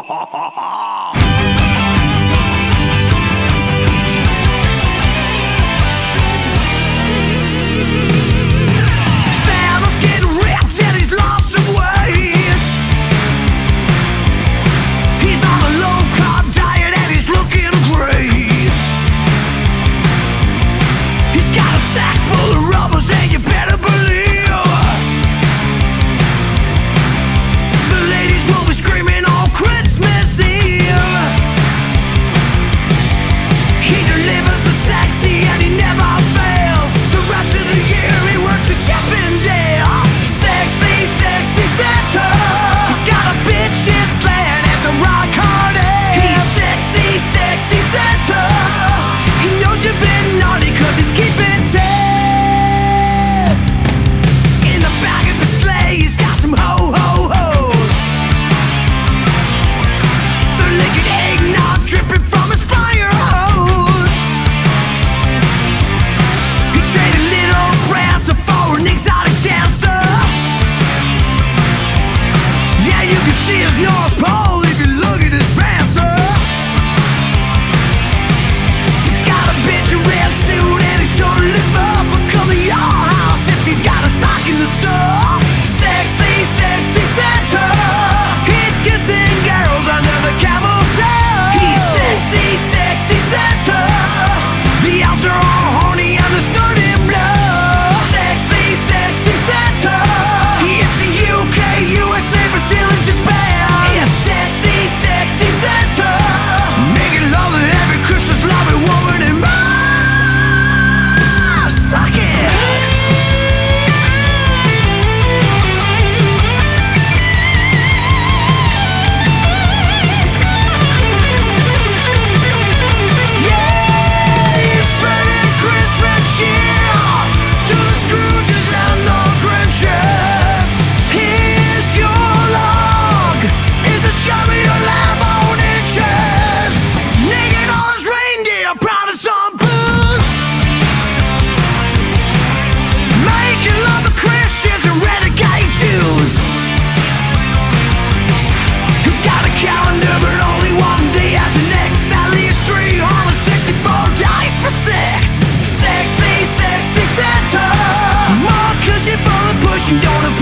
Santa's getting ripped and he's lost some weight. He's on a low-carb diet and he's looking great. He's got a sack full of rubbers and you better believe the ladies will be screaming on Christmas Eve. He delivers the sexy and he never fails. The rest of the year he works at Chippendale. Sexy, sexy Santa. He's got a bitch in slant and some rock hard ass. He's sexy, sexy Santa. He knows you've been naughty cause he's keeping tabs. In the back of the sleigh he's got some ho-ho-hos. They're licking eggnog dripping from his fire hose. He traded little Prancer for an exotic dancer. Yeah, you can see his North Pole if you look at his prancer. He's got a bitch in red suit and he's totally buff for coming to your house if you got a stock in the store. Sexy, sexy Santa. He's kissing girls under the camel toe. He's sexy, sexy Santa. The elves are all horny and they're snorting blood. Sexy, sexy Santa. He hits the UK, USA, Brazil and Japan. It's sexy, sexy Santa. Making love to every Christmas loving woman in my suck it. Yeah, he's spreading Christmas cheer to the Scrooges and the Grinches. Here's your log. Is it shoving your lamb on inches? Naked on his reindeer, proud of some booze. Making love to Christians and renegade Jews. He's got a calendar but only one day has an X. At least 364 dice for sex. Sexy, sexy Santa. More cushion for the pushing, don't